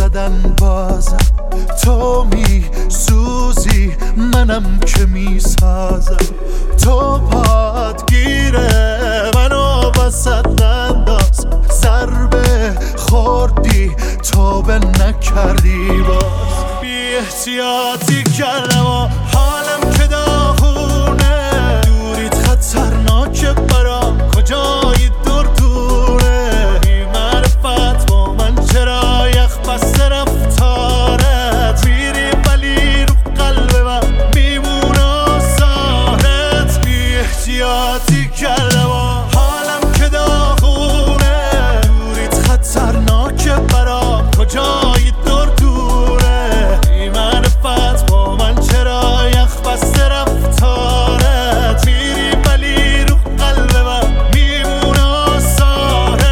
بدن بازم تو می سوزی منم که می سازم تو پادگیره منو وسط انداز ضربه خوردی تو به نکردی باز بی احتیاطی کردم و حالم که داغونه دوریت خطرناکه برام کجایی دور دوره بی معرفت با من چرا یخ بسته رفتارت میری ولی رو قلب من میمونه سارت بی احتیاطی کردم و حالم که داغونه دوریت خطرناکه برام کجایی دور دوره بی معرفت با من چرا یخ بسته رفتارت میری ولی رو قلب من میمونه سارت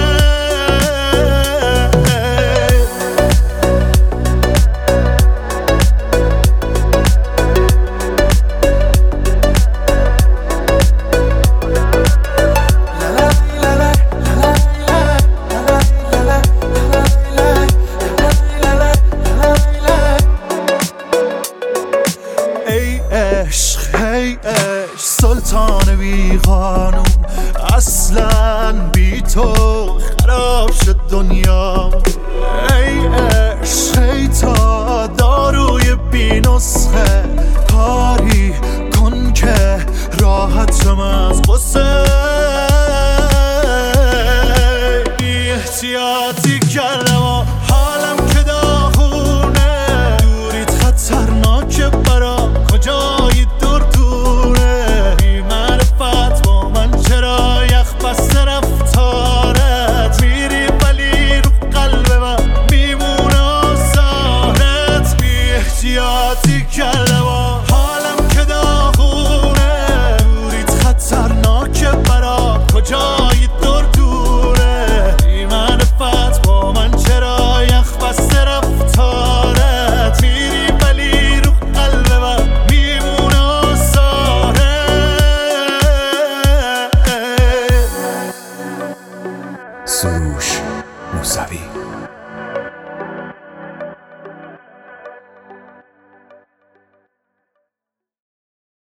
ای عشق سلطان بی قانون اصلا بی تو خراب شد دنیا ای عشق تا داروی بی نسخه کاری کن که راحتم از غصه بی احتیاطی کردم